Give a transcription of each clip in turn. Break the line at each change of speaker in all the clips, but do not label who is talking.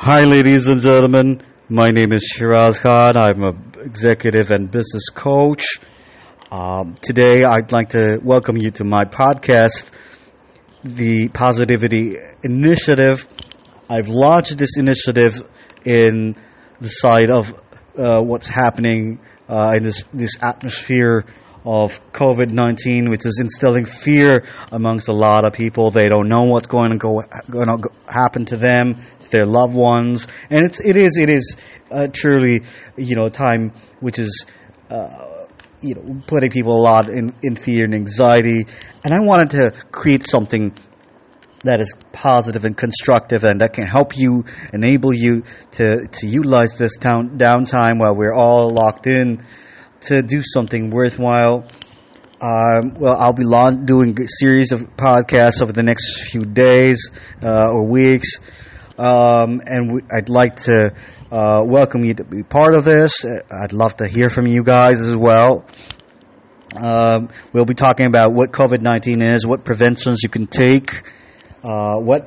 Hi, ladies and gentlemen. My name is Shiraz Khan. I'm an executive and business coach. Today, I'd like to welcome you to my podcast, the Positivity Initiative. I've launched this initiative in the side of what's happening in this atmosphere of COVID-19, which is instilling fear amongst a lot of people. They don't know what's going to happen to them, to their loved ones, and it is truly a time which is putting people a lot in fear and anxiety. And I wanted to create something that is positive and constructive and that can help you, enable you to utilize this downtime while we're all locked in to do something worthwhile. I'll be doing a series of podcasts over the next few days or weeks, and I'd like to welcome you to be part of this. I'd love to hear from you guys as well. We'll be talking about what COVID-19 is, what preventions you can take, what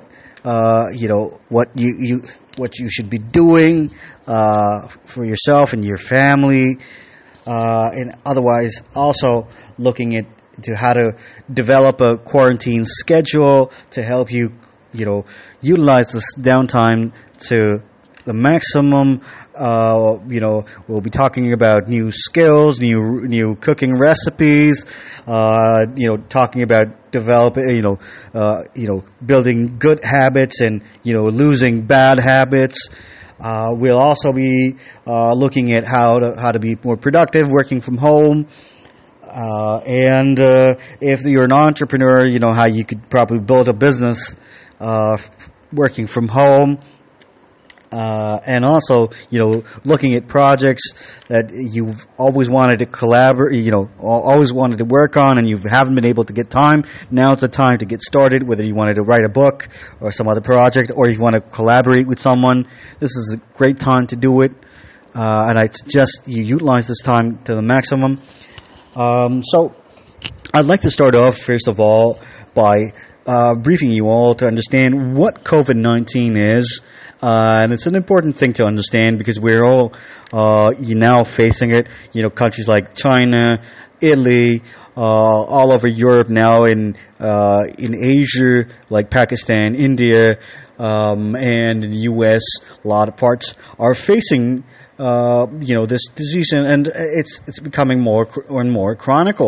you should be doing for yourself and your family. And otherwise, also looking into how to develop a quarantine schedule to help you, utilize this downtime to the maximum. We'll be talking about new skills, new cooking recipes. Talking about developing, building good habits and losing bad habits. We'll also be looking at how to be more productive, working from home, and if you're an entrepreneur, how you could probably build a business working from home, and also looking at projects that you've always wanted to collaborate, always wanted to work on, and you haven't been able to get time. Now it's the time to get started, whether you wanted to write a book or some other project, or you want to collaborate with someone. This is a great time to do it, and I suggest you utilize this time to the maximum. So I'd like to start off, first of all, by briefing you all to understand what COVID-19 is. And it's an important thing to understand because we're all now facing it. Countries like China, Italy, all over Europe now, in Asia like Pakistan, India, and in the U.S., a lot of parts are facing this disease, and it's becoming more and more chronic.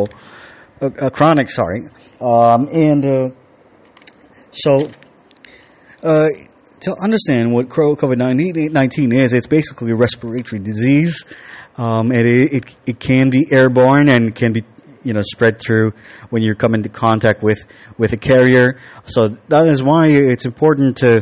To understand what COVID-19 is, it's basically a respiratory disease. It can be airborne and can be spread through when you come into contact with a carrier. So that is why it's important to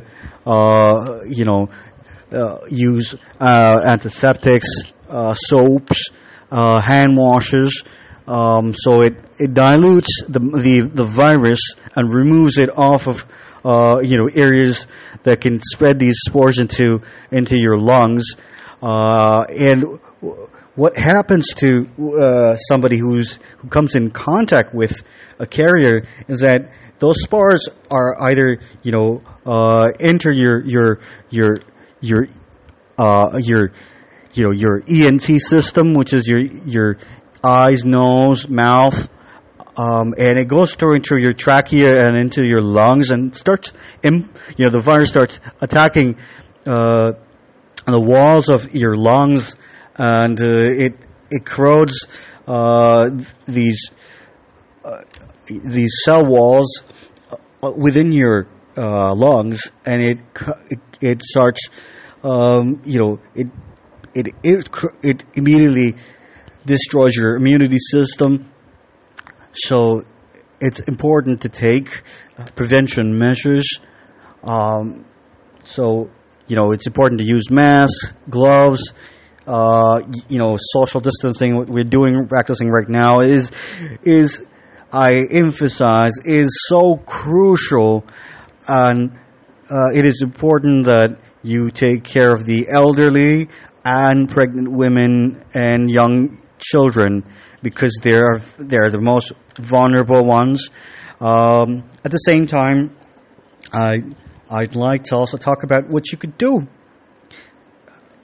use antiseptics, soaps, hand washes. So it dilutes the virus and removes it off of areas that can spread these spores into your lungs. And what happens to somebody who comes in contact with a carrier is that those spores are either enter your ENT system, which is your eyes, nose, mouth. And it goes through into your trachea and into your lungs, and starts, the virus starts attacking the walls of your lungs, and it corrodes these cell walls within your lungs, and it starts, it immediately destroys your immunity system. So it's important to take prevention measures. It's important to use masks, gloves, social distancing. What we're practicing right now is I emphasize, is so crucial, and it is important that you take care of the elderly and pregnant women and young children, because they're the most vulnerable ones. At the same time, I'd like to also talk about what you could do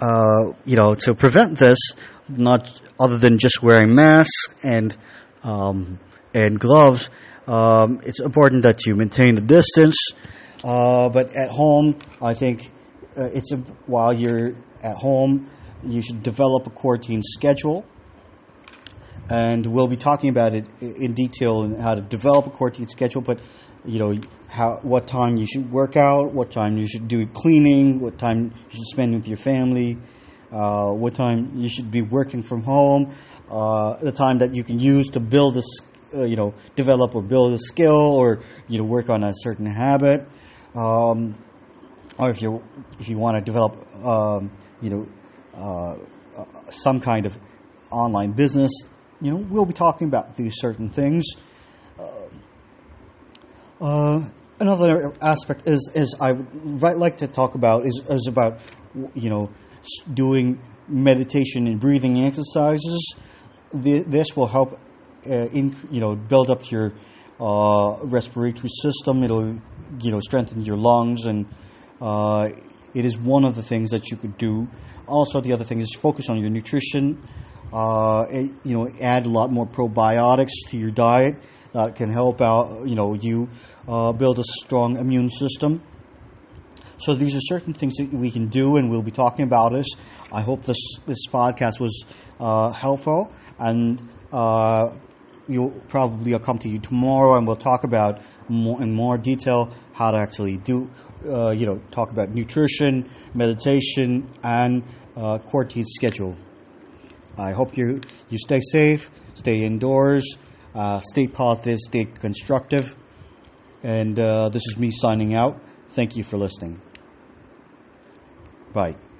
to prevent this, not other than just wearing masks and gloves, it's important that you maintain the distance. But at home, I think while you're at home, you should develop a quarantine schedule. And we'll be talking about it in detail and how to develop a quarantine schedule. But what time you should work out, what time you should do cleaning, what time you should spend with your family, what time you should be working from home, the time that you can use to build develop or build a skill, or work on a certain habit, or if you want to develop some kind of online business. We'll be talking about these certain things. Another aspect is I would like to talk about is about doing meditation and breathing exercises. This will help build up your respiratory system. It'll strengthen your lungs, and it is one of the things that you could do. Also, the other thing is focus on your nutrition. Add a lot more probiotics to your diet that can help out you build a strong immune system. So these are certain things that we can do, and we'll be talking about this. I hope this podcast was helpful, and I'll come to you tomorrow, and we'll talk about in more detail how to actually do talk about nutrition, meditation, and quarantine schedule. I hope you stay safe, stay indoors, stay positive, stay constructive. And this is me signing out. Thank you for listening. Bye.